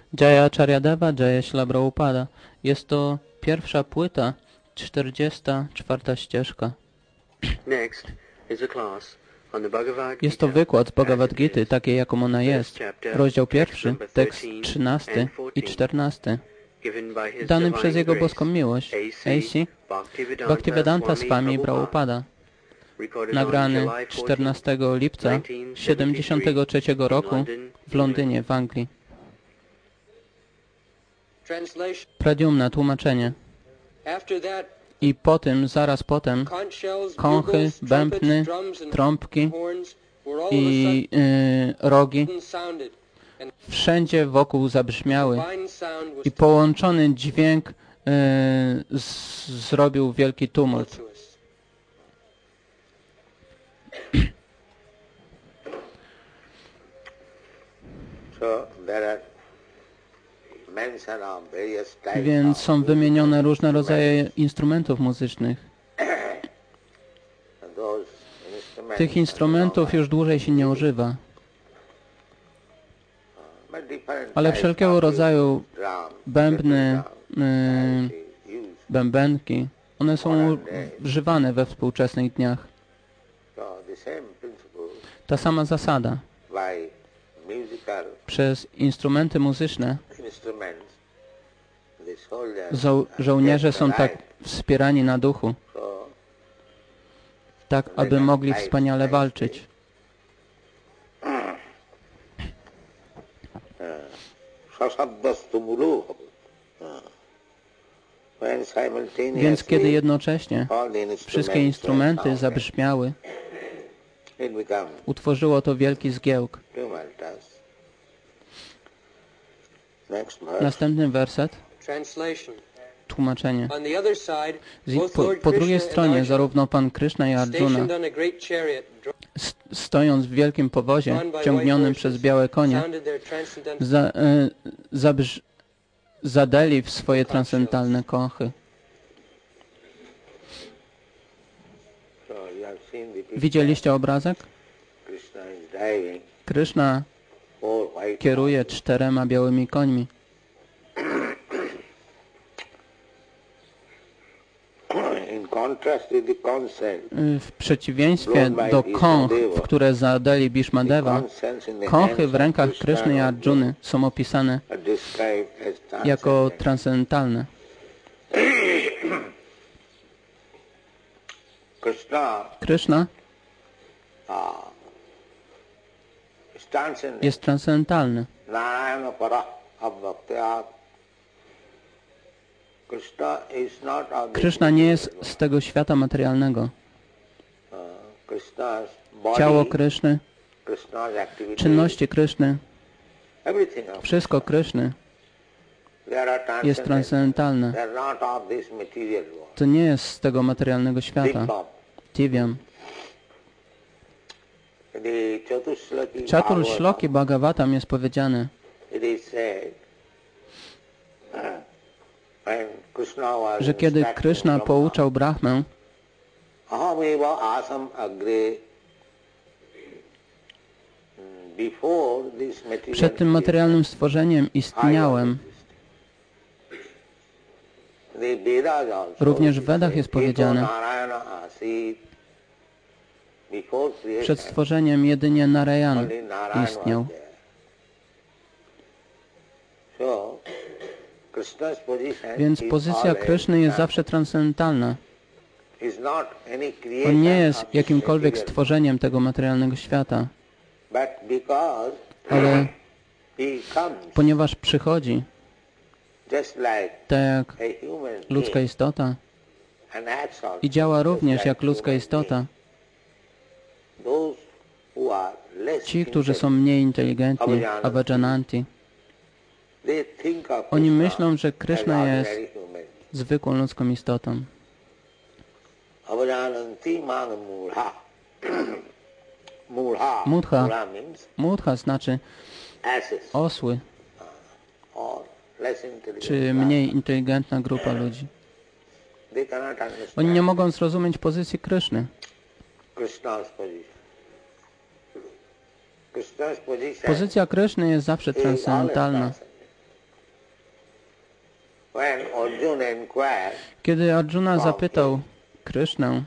Jaya Charyadeva, Jaya Śrīla Prabhupada. Jest to pierwsza płyta, 44. ścieżka. Jest to wykład z Bhagavad Gity, takiej jaką ona jest. Rozdział 1, tekst 13 i 14. Dany przez Jego boską miłość, A.C. Bhaktivedanta Swami Prabhupada. Nagrany 14 lipca 73 roku w Londynie, w Anglii. Pradyumna, tłumaczenie. I po tym, zaraz potem, kąchy, bębny, trąbki i rogi wszędzie wokół zabrzmiały i połączony dźwięk zrobił wielki tumult. Więc są wymienione różne rodzaje instrumentów muzycznych. Tych instrumentów już dłużej się nie używa. Ale wszelkiego rodzaju bębny, bębenki, one są używane we współczesnych dniach. Ta sama zasada. Przez instrumenty muzyczne żołnierze są tak wspierani na duchu, tak aby mogli wspaniale walczyć. Więc kiedy jednocześnie wszystkie instrumenty zabrzmiały, utworzyło to wielki zgiełk. Następny werset. Tłumaczenie. Po drugiej stronie zarówno Pan Krishna i Arjuna, stojąc w wielkim powozie, ciągnionym przez białe konie, zadeli w swoje transcendentalne kąchy. Widzieliście obrazek? Krishna kieruje 4 białymi końmi. W przeciwieństwie do kąch, w które zadeli Bhishmadeva, kąchy w rękach Kryszny i Arjuny są opisane jako transcendentalne. Krishna jest transcendentalny. Krishna nie jest z tego świata materialnego. Ciało Kryszny, czynności Kryszny, wszystko Kryszny jest transcendentalne. To nie jest z tego materialnego świata. Tivyam. W Chatur Shloki Bhagavatam jest powiedziane, że kiedy Krishna pouczał Brahmę, przed tym materialnym stworzeniem istniałem. Również w Vedach jest powiedziane, przed stworzeniem jedynie Narayan istniał. Więc pozycja Kryszny jest zawsze transcendentalna. On nie jest jakimkolwiek stworzeniem tego materialnego świata. Ale ponieważ przychodzi, tak jak ludzka istota, i działa również jak ludzka istota, ci, którzy są mniej inteligentni, avajananti, oni myślą, że Kryszna jest zwykłą ludzką istotą. Mudha znaczy osły, czy mniej inteligentna grupa ludzi. Oni nie mogą zrozumieć pozycji Kryszny. Pozycja Kryszny jest zawsze transcendentalna. Kiedy Arjuna zapytał Krishnę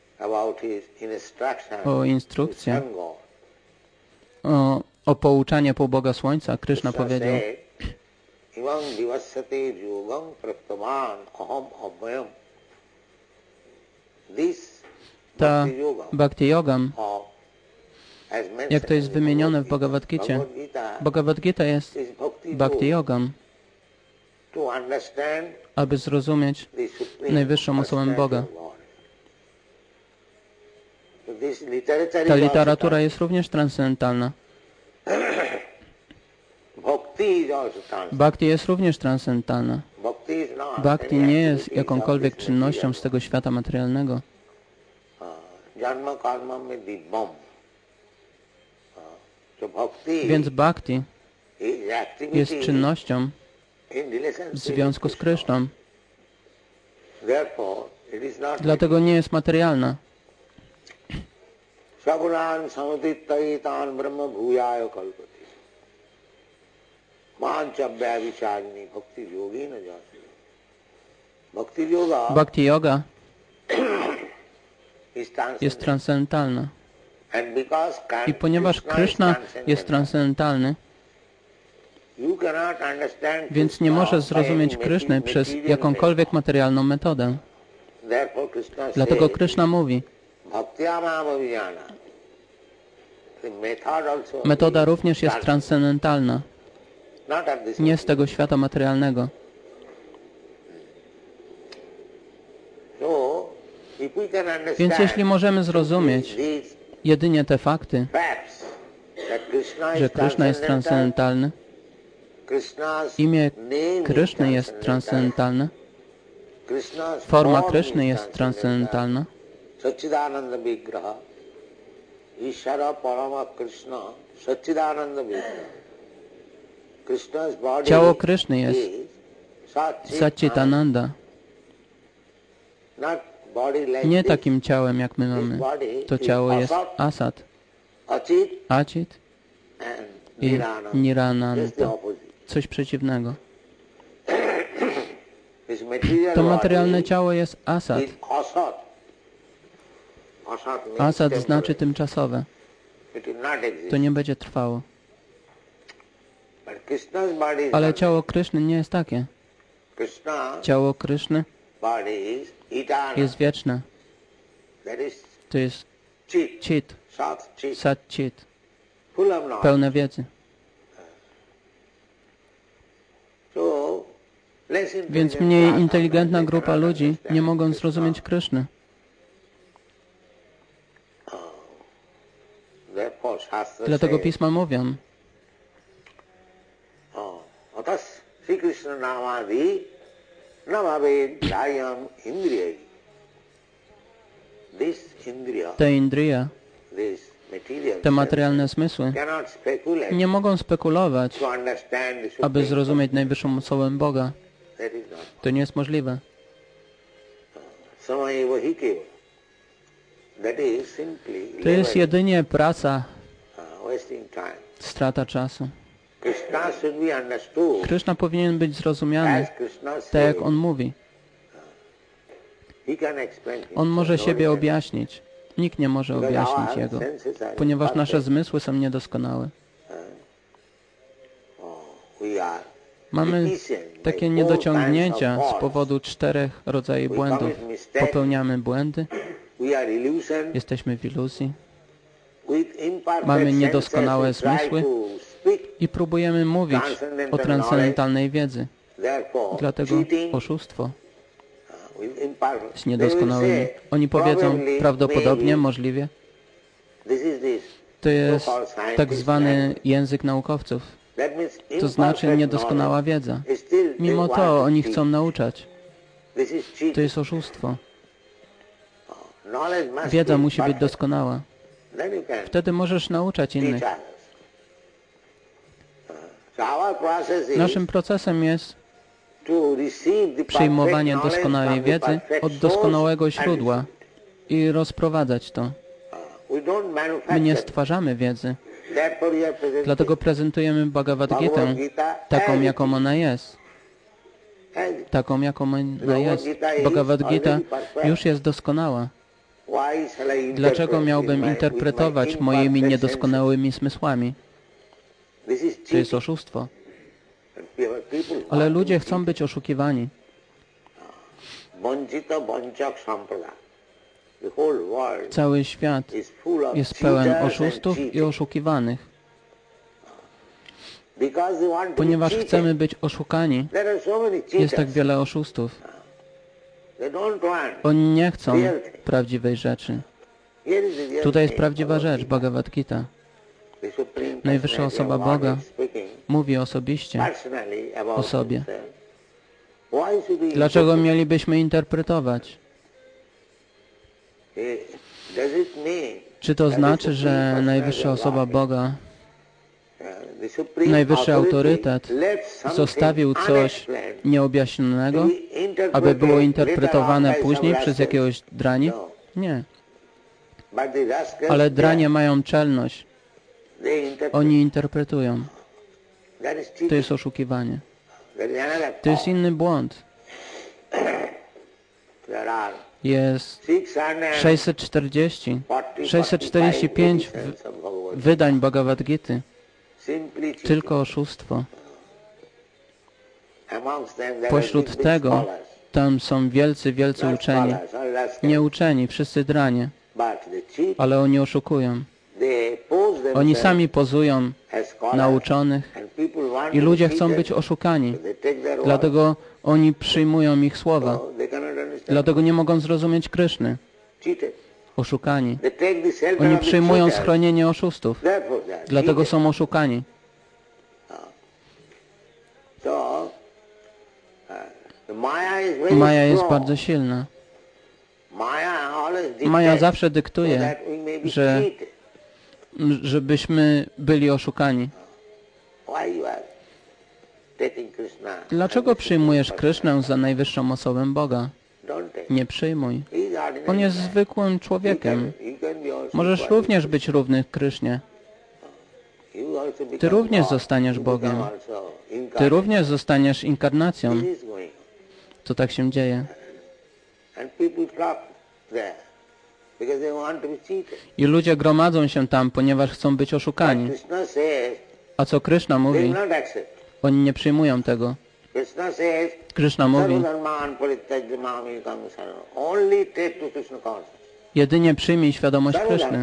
o instrukcję, o pouczanie półboga słońca, Krishna powiedział: ta bhakti yogam, jak to jest wymienione w Bhagavad Gicie, Bhagavad Gita jest bhakti yogam, aby zrozumieć najwyższą osobę Boga. Ta literatura jest również transcendentalna. Bhakti jest również transcendentalna. Bhakti nie jest jakąkolwiek czynnością z tego świata materialnego. Więc bhakti jest czynnością w związku z Kryszną. Dlatego nie jest materialna. Bhakti yoga jest transcendentalna. I ponieważ Kryszna jest transcendentalny, więc nie może zrozumieć Kryszny przez jakąkolwiek materialną metodę. Dlatego Kryszna mówi: metoda również jest transcendentalna, nie z tego świata materialnego. Więc jeśli możemy zrozumieć jedynie te fakty, że Kryszna jest transcendentalny, imię Kryszny jest transcendentalne, forma Kryszny jest transcendentalna, ciało Kryszny jest Satchitananda. Nie takim ciałem, jak my mamy. To ciało jest Asat, Achit i Nirananda. Coś przeciwnego. To materialne ciało jest Asat. Asat znaczy tymczasowe. To nie będzie trwało. Ale ciało Kryszny nie jest takie. Ciało Kryszny jest wieczne. To jest Chit, Sat Chit, pełne wiedzy. Więc mniej inteligentna grupa ludzi nie mogą zrozumieć Kryszny. Dlatego pisma mówią: te indriya, te materialne zmysły nie mogą spekulować, aby zrozumieć najwyższą osobę Boga. To nie jest możliwe. To jest jedynie praca, strata czasu. Kryszna powinien być zrozumiany, tak jak On mówi. On może siebie objaśnić. Nikt nie może objaśnić Jego, ponieważ nasze zmysły są niedoskonałe. Mamy takie niedociągnięcia z powodu 4 rodzajów błędów. Popełniamy błędy, jesteśmy w iluzji, mamy niedoskonałe zmysły i próbujemy mówić o transcendentalnej wiedzy. Dlatego oszustwo z niedoskonałymi. Oni powiedzą prawdopodobnie, możliwie. To jest tak zwany język naukowców. To znaczy niedoskonała wiedza. Mimo to oni chcą nauczać. To jest oszustwo. Wiedza musi być doskonała. Wtedy możesz nauczać innych. Naszym procesem jest przyjmowanie doskonałej wiedzy od doskonałego źródła i rozprowadzać to. My nie stwarzamy wiedzy. Dlatego prezentujemy Bhagavad Gitę taką, jaką ona jest. taką, jaką ona jest. Bhagavad Gita już jest doskonała. Dlaczego miałbym interpretować moimi niedoskonałymi zmysłami? To jest oszustwo. Ale ludzie chcą być oszukiwani. Cały świat jest pełen oszustów i oszukiwanych. Ponieważ chcemy być oszukani, jest tak wiele oszustów. Oni nie chcą prawdziwej rzeczy. Tutaj jest prawdziwa rzecz, Bhagavad Gita. Najwyższa osoba Boga mówi osobiście o sobie. Dlaczego mielibyśmy interpretować? Czy to znaczy, że najwyższa osoba Boga, najwyższy autorytet zostawił coś nieobjaśnionego, aby było interpretowane później przez jakiegoś drani? Nie. Ale dranie mają czelność. Oni interpretują. To jest oszukiwanie. To jest inny błąd. Jest 645 wydań Bhagavad Gity. Tylko oszustwo. Pośród tego tam są wielcy uczeni. Nie uczeni, wszyscy dranie. Ale oni oszukują. Oni sami pozują na uczonych i ludzie chcą być oszukani. Dlatego oni przyjmują ich słowa. Dlatego nie mogą zrozumieć Kryszny. Oszukani. Oni przyjmują schronienie oszustów. Dlatego są oszukani. Maja jest bardzo silna. Maja zawsze dyktuje, żebyśmy byli oszukani. Dlaczego przyjmujesz Krysznę za najwyższą osobę Boga? Nie przyjmuj. On jest zwykłym człowiekiem. Możesz również być równy Krysznie. Ty również zostaniesz Bogiem. Ty również zostaniesz inkarnacją. To tak się dzieje. I ludzie gromadzą się tam, ponieważ chcą być oszukani. A co Kryszna mówi? Oni nie przyjmują tego. Kryszna mówi, jedynie przyjmij świadomość Kryszny.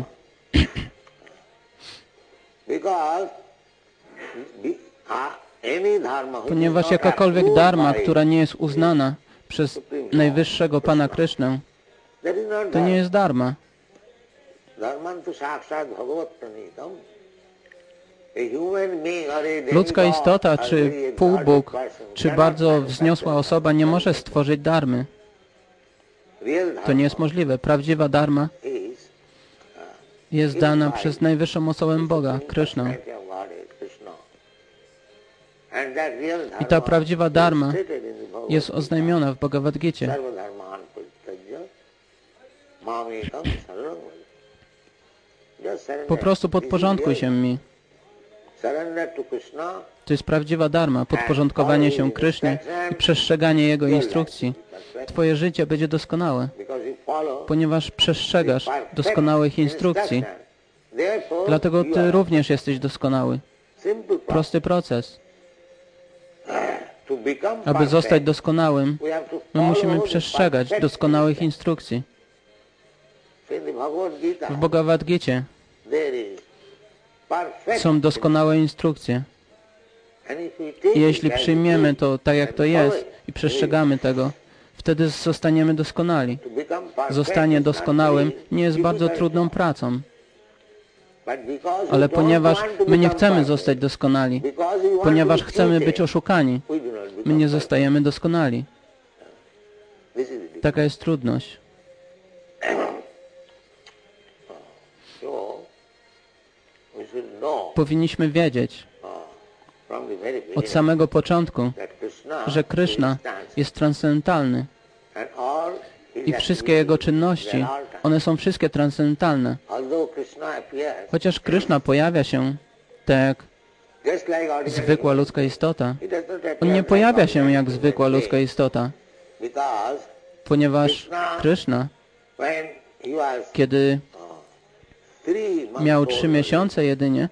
Ponieważ jakakolwiek dharma, która nie jest uznana przez najwyższego Pana Krysznę, to nie jest dharma. Ludzka istota, czy półbóg, czy bardzo wzniosła osoba nie może stworzyć dharmy. To nie jest możliwe. Prawdziwa dharma jest dana przez najwyższą osobę Boga, Krysznę. I ta prawdziwa dharma jest oznajmiona w Bhagavad Gicie. Po prostu podporządkuj się mi. To jest prawdziwa dharma, podporządkowanie się Krysznie i przestrzeganie Jego instrukcji. Twoje życie będzie doskonałe, ponieważ przestrzegasz doskonałych instrukcji. Dlatego Ty również jesteś doskonały. Prosty proces. Aby zostać doskonałym, my musimy przestrzegać doskonałych instrukcji. W Bhagavad Gicie są doskonałe instrukcje. I jeśli przyjmiemy to tak, jak to jest i przestrzegamy tego, wtedy zostaniemy doskonali. Zostanie doskonałym nie jest bardzo trudną pracą. Ale ponieważ my nie chcemy zostać doskonali, ponieważ chcemy być oszukani, my nie zostajemy doskonali. Taka jest trudność. Powinniśmy wiedzieć od samego początku, że Kryszna jest transcendentalny i wszystkie Jego czynności, one są wszystkie transcendentalne. Chociaż Kryszna pojawia się tak jak zwykła ludzka istota, On nie pojawia się jak zwykła ludzka istota, ponieważ Kryszna, kiedy miał 3 miesiące jedynie,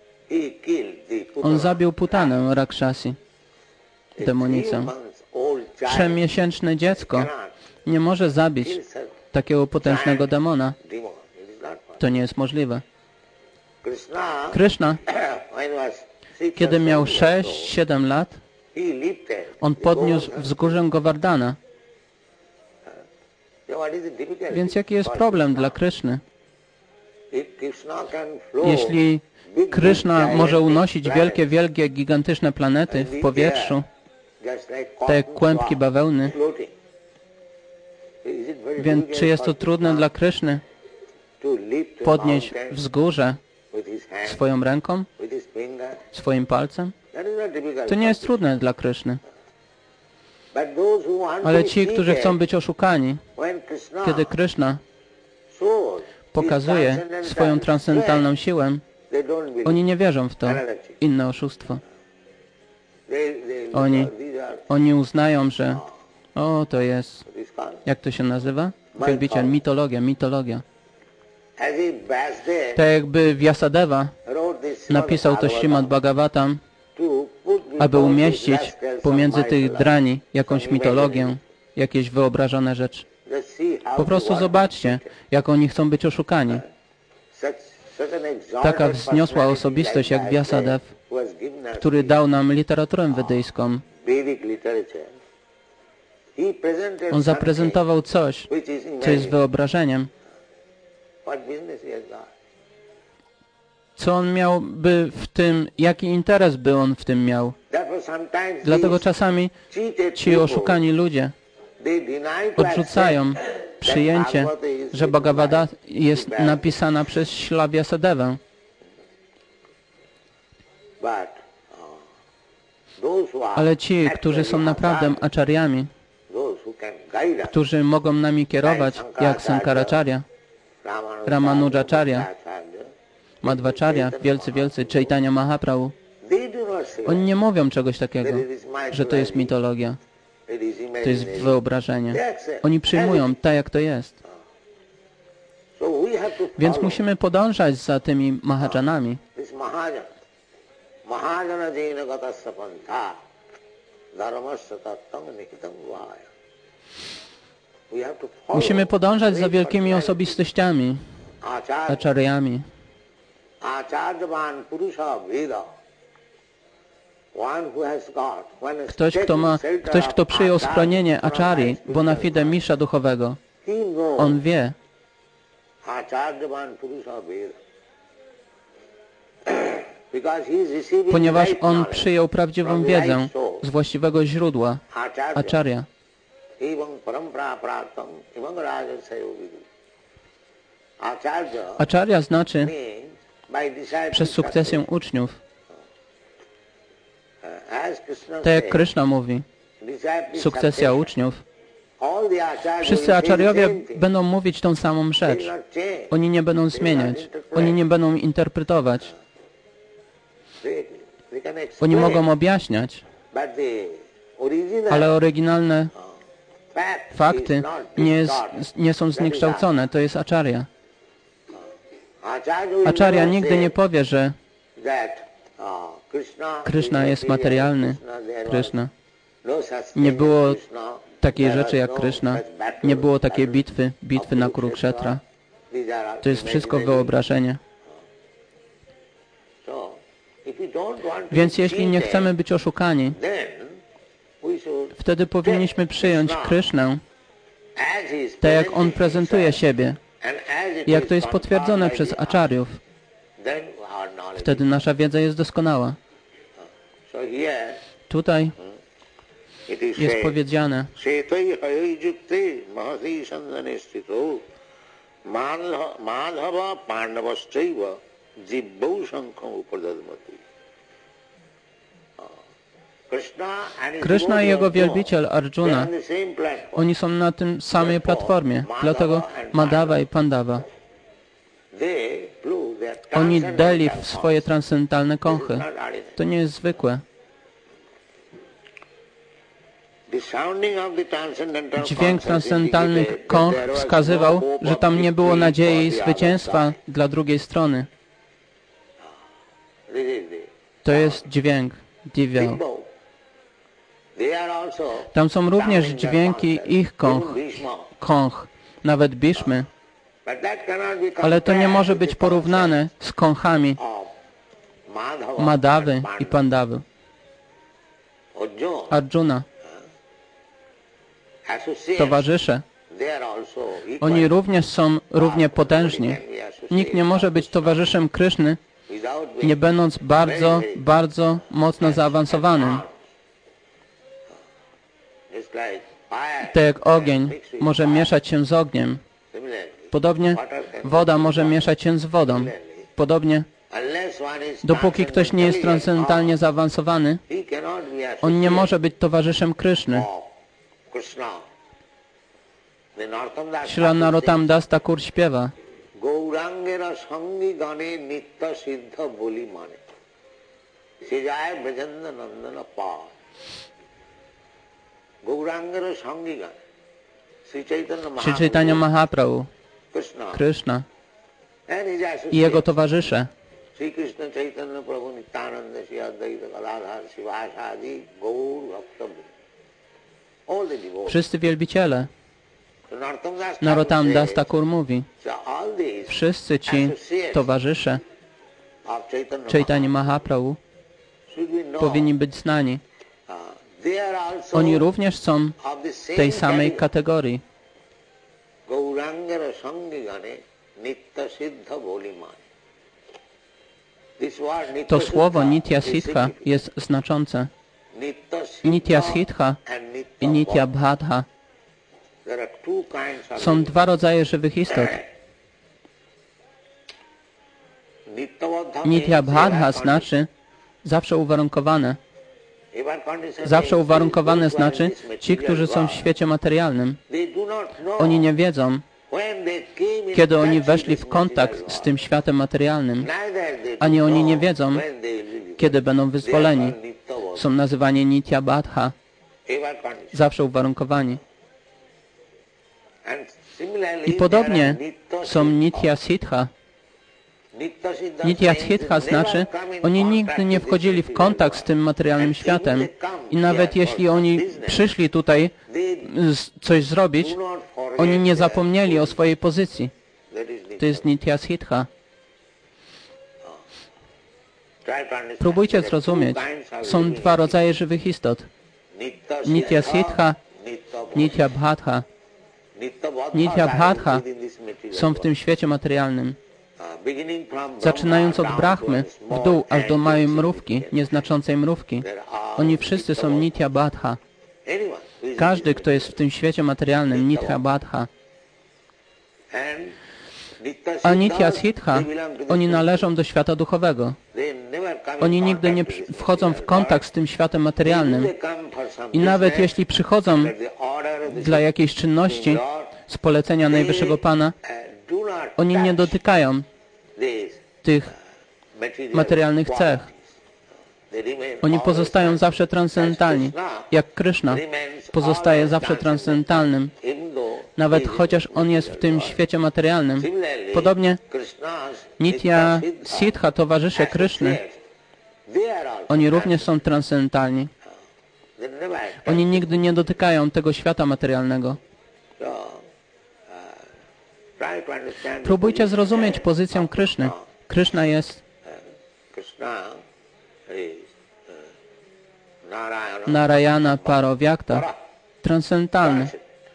on zabił Putanę Rakshasi, demonicę. 3-miesięczne dziecko nie może zabić takiego potężnego demona. To nie jest możliwe. Kryszna, kiedy miał 6-7 lat, on podniósł wzgórze Govardhana. Więc jaki jest problem dla Kryszny? Jeśli Kryszna może unosić wielkie, gigantyczne planety w powietrzu, te kłębki bawełny, więc czy jest to trudne dla Kryszny podnieść wzgórze swoją ręką, swoim palcem? To nie jest trudne dla Kryszny. Ale ci, którzy chcą być oszukani, kiedy Kryszna pokazuje swoją transcendentalną siłę, oni nie wierzą w to. Inne oszustwo. Oni uznają, że to jest, jak to się nazywa? Wielbiciel, mitologia. Tak jakby Vyasadeva napisał to Śrimad Bhagavatam, aby umieścić pomiędzy tych drani jakąś mitologię, jakieś wyobrażone rzeczy. Po prostu zobaczcie, jak oni chcą być oszukani. Taka wzniosła osobistość jak Vyasadev, który dał nam literaturę wedyjską. On zaprezentował coś, co jest wyobrażeniem. Co on miałby w tym, jaki interes by on w tym miał? Dlatego czasami ci oszukani ludzie odrzucają przyjęcie, że Bhagavata jest napisana przez Śrila Vyasadevę. Ale ci, którzy są naprawdę acharyami, którzy mogą nami kierować, jak Sankaracharya, Ramanujacharya, Madhvacharya, wielcy, Chaitanya Mahaprabhu, oni nie mówią czegoś takiego, że to jest mitologia, to jest wyobrażenie. Oni przyjmują tak, jak to jest. Więc musimy podążać za tymi Mahajanami. Musimy podążać za wielkimi osobistościami, acharyami. Ktoś, kto przyjął schronienie acharyi, bona fide mistrza duchowego, on wie, ponieważ on przyjął prawdziwą wiedzę z właściwego źródła, acharya. Acharya znaczy przez sukcesję uczniów. Tak jak Kryszna mówi, sukcesja uczniów. Wszyscy acharyowie będą mówić tą samą rzecz. Oni nie będą zmieniać. Oni nie będą interpretować. Oni mogą objaśniać, ale oryginalne fakty nie są zniekształcone. To jest acharya. Acharya nigdy nie powie, że Kryszna jest materialny. Kryszna. Nie było takiej rzeczy jak Kryszna. Nie było takiej bitwy na Kurukshetra. To jest wszystko wyobrażenie. Więc jeśli nie chcemy być oszukani, wtedy powinniśmy przyjąć Krysznę tak, jak on prezentuje siebie, jak to jest potwierdzone przez acharyów. Wtedy nasza wiedza jest doskonała. Tutaj jest powiedziane, Kryszna i jego wielbiciel Arjuna, oni są na tym samej platformie, dlatego Madhava i Pandava. Oni dali w swoje transcendentalne kąchy. To nie jest zwykłe. Dźwięk transcendentalnych kąch wskazywał, że tam nie było nadziei zwycięstwa dla drugiej strony. To jest dźwięk Divyal. Tam są również dźwięki ich kąch, nawet Bhishmy. Ale to nie może być porównane z kąchami Madhawy i Pandawy. Arjuna, towarzysze, oni również są równie potężni. Nikt nie może być towarzyszem Kryszny, nie będąc bardzo, bardzo mocno zaawansowanym. Tak jak ogień może mieszać się z ogniem, podobnie woda może mieszać się z wodą. Podobnie, dopóki ktoś nie jest transcendentalnie zaawansowany, on nie może być towarzyszem Kryszny. Śrila Narottam Das Thakur śpiewa: Gaurangera sangi gane nitta siddha boli mane Sejaya Brajanda Nandana pa. Gaurangera sangi gane Sri Chaitanya Mahaprabhu, Krishna i jego towarzysze, wszyscy wielbiciele. Narottam Das Thakur mówi, wszyscy ci towarzysze Chaitanya Mahaprabhu powinni być znani. Oni również są tej samej kategorii. To słowo Nitya Siddha jest znaczące. Nitya Siddha i Nitya Bhadha. Są dwa rodzaje żywych istot. Nitya Bhadha znaczy zawsze uwarunkowane. Zawsze uwarunkowane znaczy ci, którzy są w świecie materialnym. Oni nie wiedzą, kiedy oni weszli w kontakt z tym światem materialnym, ani oni nie wiedzą, kiedy będą wyzwoleni. Są nazywani Nitya Bhadha, zawsze uwarunkowani. I podobnie są Nitya Siddha. Nitya Siddha znaczy, oni nigdy nie wchodzili w kontakt z tym materialnym światem. I nawet jeśli oni przyszli tutaj coś zrobić, oni nie zapomnieli o swojej pozycji. To jest Nitya Siddha. Próbujcie zrozumieć. Są dwa rodzaje żywych istot. Nitya Siddha, Nitya Bhadha. Nitya Bhadha są w tym świecie materialnym. Zaczynając od Brahmy, w dół aż do małej mrówki, nieznaczącej mrówki. Oni wszyscy są Nitya Bhadha. Każdy, kto jest w tym świecie materialnym, Nitya Bhadha. A Nitya Siddha, oni należą do świata duchowego. Oni nigdy nie wchodzą w kontakt z tym światem materialnym. I nawet jeśli przychodzą dla jakiejś czynności z polecenia Najwyższego Pana, oni nie dotykają tych materialnych cech. Oni pozostają zawsze transcendentalni, jak Kryszna pozostaje zawsze transcendentalnym, nawet chociaż on jest w tym świecie materialnym. Podobnie Nitya Siddha, towarzysze Kryszny, oni również są transcendentalni. Oni nigdy nie dotykają tego świata materialnego. Próbujcie zrozumieć pozycję Kryszny. Kryszna jest Narayana Paravyakta, transcendentalny.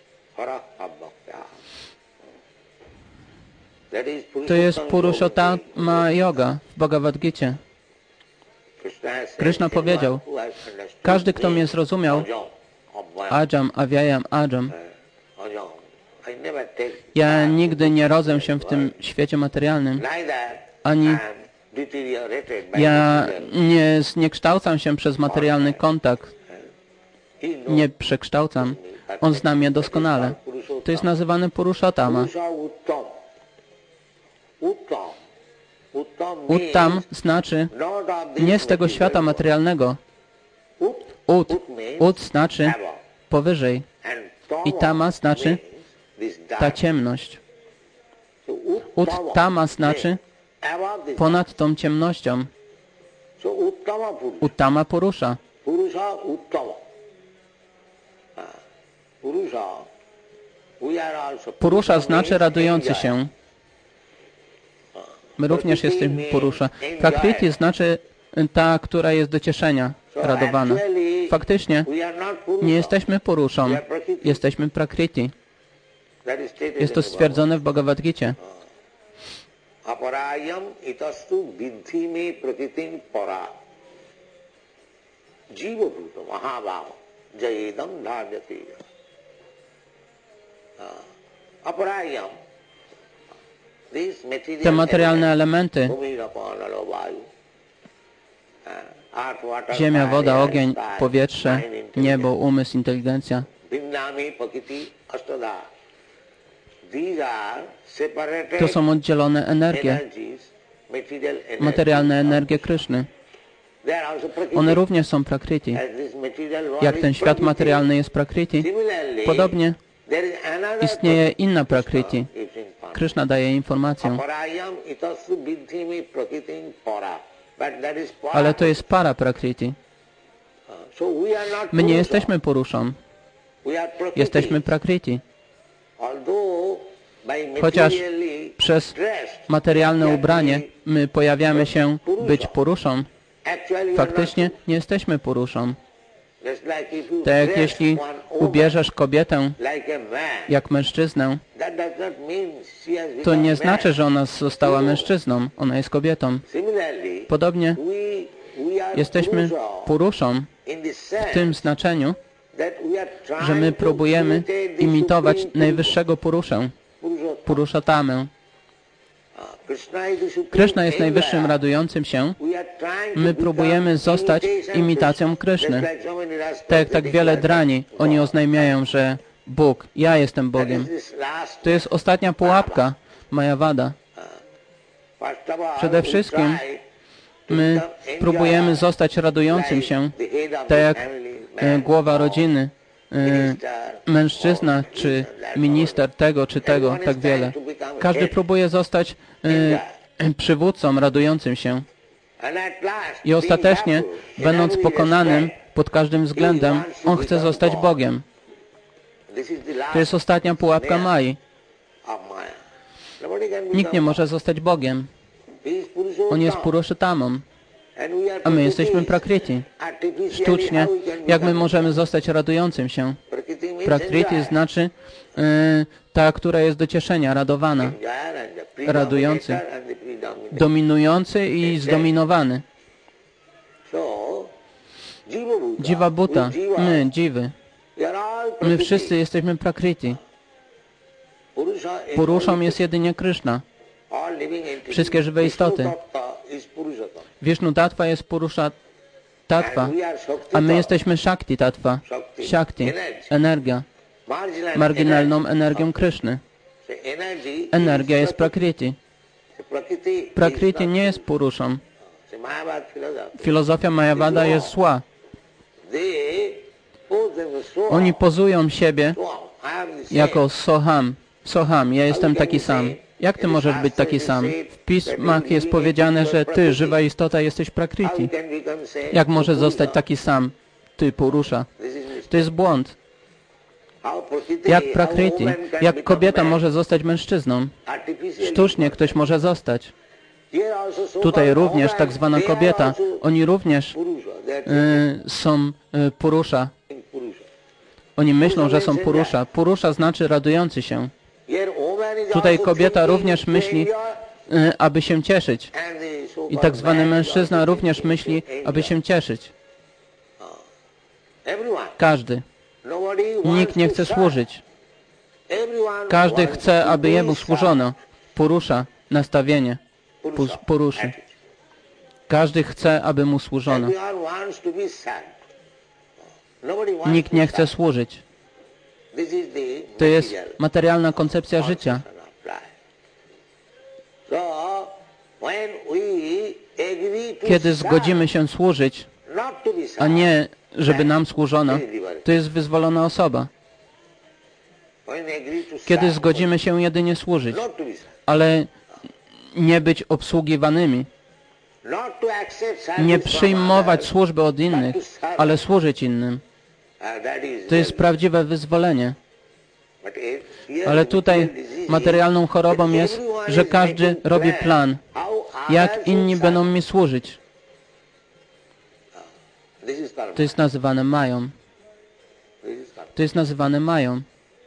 To jest Purushottama Yoga w Bhagavad Gicie. Kryszna powiedział, każdy, kto mnie zrozumiał, Ajam, Avyayam, Ajam, ja nigdy nie rodzę się w tym świecie materialnym, ani ja nie zniekształcam się przez materialny kontakt. Nie przekształcam. On zna mnie doskonale. To jest nazywane Purushottama. Uttam znaczy nie z tego świata materialnego. Ut znaczy powyżej. I tama znaczy ta ciemność. Uttama znaczy ponad tą ciemnością. Uttama Purusha. Purusha znaczy radujący się. My również jesteśmy Purusha. Prakriti znaczy ta, która jest do cieszenia, radowana. Faktycznie nie jesteśmy Puruszą, jesteśmy Prakriti. Jest to stwierdzone w Bhagavad Gicie. Aparayam itastu vidhi me prakritim para jiva bhuta mahabhava jayedam dharjate. Aparayam, te materialne elementy, ziemia, woda, ogień, powietrze, niebo, umysł, inteligencja. To są oddzielone energie, materialne energie Kryszny. One również są Prakriti. Jak ten świat materialny jest Prakriti, podobnie istnieje inna Prakriti. Kryszna daje informację. Ale to jest para Prakriti. My nie jesteśmy Puruszą. Jesteśmy Prakriti. Chociaż przez materialne ubranie my pojawiamy się być Puruszą, faktycznie nie jesteśmy Puruszą. Tak jak jeśli ubierzesz kobietę jak mężczyznę, to nie znaczy, że ona została mężczyzną, ona jest kobietą. Podobnie jesteśmy Puruszą w tym znaczeniu, że my próbujemy imitować najwyższego Puruszę, Purushotamę. Kryszna jest najwyższym radującym się. My próbujemy zostać imitacją Kryszny. Tak jak tak wiele drani, oni oznajmiają, że Bóg, ja jestem Bogiem. To jest ostatnia pułapka, Mayavada. Przede wszystkim my próbujemy zostać radującym się, tak jak głowa rodziny, mężczyzna czy minister tego czy tego, tak wiele. Każdy próbuje zostać przywódcą radującym się. I ostatecznie, będąc pokonanym pod każdym względem, on chce zostać Bogiem. To jest ostatnia pułapka Mai. Nikt nie może zostać Bogiem. On jest Purushotamą. A my jesteśmy Prakriti. Sztucznie, jak my możemy zostać radującym się? Prakriti znaczy ta, która jest do cieszenia, radowana, radujący, dominujący i zdominowany. Jiva Bhuta, my, dziwy. My wszyscy jesteśmy Prakriti. Puruszą jest jedynie Kryszna. Wszystkie żywe istoty. Vishnu Tattva jest Purusha Tattva, a my jesteśmy Shakti Tattva. Shakti, energia, marginalną energią Kryszny. Energia jest Prakriti. Prakriti nie jest Puruszą. Filozofia Mayavada jest zła. Oni pozują siebie jako Soham. Soham, ja jestem taki sam. Jak ty możesz być taki sam? W pismach jest powiedziane, że ty, żywa istota, jesteś Prakriti. Jak możesz zostać taki sam? Ty, Purusha. To jest błąd. Jak Prakriti, jak kobieta może zostać mężczyzną? Sztucznie ktoś może zostać. Tutaj również tak zwana kobieta, oni również są Purusha. Oni myślą, że są Purusha. Purusha znaczy radujący się. Tutaj kobieta również myśli, aby się cieszyć. I tak zwany mężczyzna również myśli, aby się cieszyć. Każdy. Nikt nie chce służyć. Każdy chce, aby jemu służono. Purusha, nastawienie. Puruszy. Każdy chce, aby mu służono. Nikt nie chce służyć. To jest materialna koncepcja życia. Kiedy zgodzimy się służyć, a nie żeby nam służono, to jest wyzwolona osoba. Kiedy zgodzimy się jedynie służyć, ale nie być obsługiwanymi, nie przyjmować służby od innych, ale służyć innym. To jest prawdziwe wyzwolenie. Ale tutaj materialną chorobą jest, że każdy robi plan, jak inni będą mi służyć. To jest nazywane mają. To jest nazywane mają.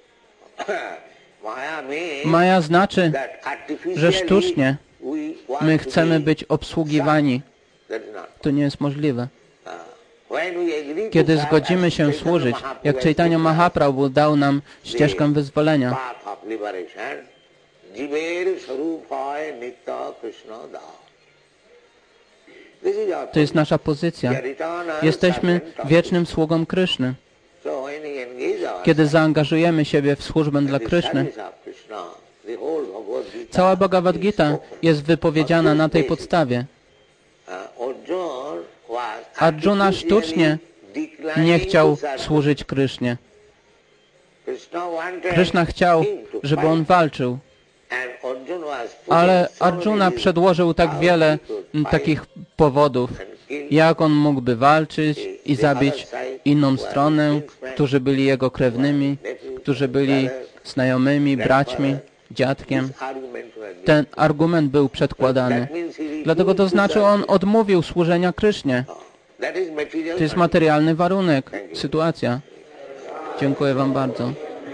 Maja znaczy, że sztucznie my chcemy być obsługiwani. To nie jest możliwe. Kiedy zgodzimy się służyć, jak Chaitanya Mahaprabhu dał nam ścieżkę wyzwolenia. To jest nasza pozycja. Jesteśmy wiecznym sługą Kryszny. Kiedy zaangażujemy siebie w służbę dla Kryszny, cała Bhagavad Gita jest wypowiedziana na tej podstawie. Arjuna sztucznie nie chciał służyć Krysznie. Kryszna chciał, żeby on walczył. Ale Arjuna przedłożył tak wiele takich powodów, jak on mógłby walczyć i zabić inną stronę, którzy byli jego krewnymi, którzy byli znajomymi, braćmi, dziadkiem. Ten argument był przedkładany. Dlatego to znaczy on odmówił służenia Krysznie. To jest materialny warunek, sytuacja. Dziękuję wam bardzo.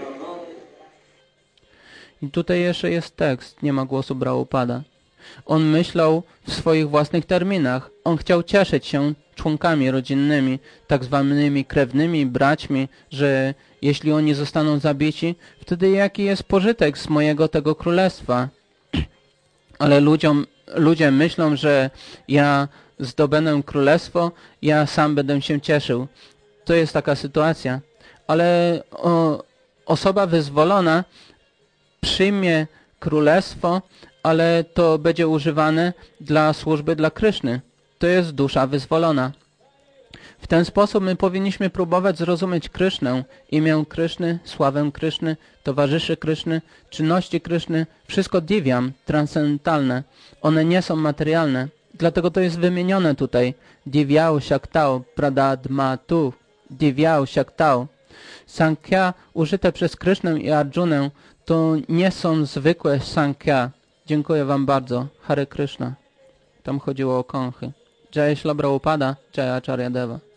I tutaj jeszcze jest tekst, nie ma głosu Prabhupada. On myślał w swoich własnych terminach. On chciał cieszyć się członkami rodzinnymi, tak zwanymi krewnymi, braćmi, że jeśli oni zostaną zabici, wtedy jaki jest pożytek z mojego tego królestwa? Ale ludzie myślą, że ja zdobędę królestwo, ja sam będę się cieszył. To jest taka sytuacja. Ale osoba wyzwolona przyjmie królestwo, ale to będzie używane dla służby dla Kryszny. To jest dusza wyzwolona. W ten sposób my powinniśmy próbować zrozumieć Krysznę, imię Kryszny, sławę Kryszny, towarzyszy Kryszny, czynności Kryszny, wszystko divyam, transcendentalne. One nie są materialne. Dlatego to jest wymienione tutaj. Divyau shaktau pradadmatu. Divyau shaktau. Sankhya użyte przez Krysznę i Arjunę to nie są zwykłe sankhya. Dziękuję wam bardzo. Hare Krishna. Tam chodziło o kąchy. Jai Śla Prabhupada, Jai Acharya Deva.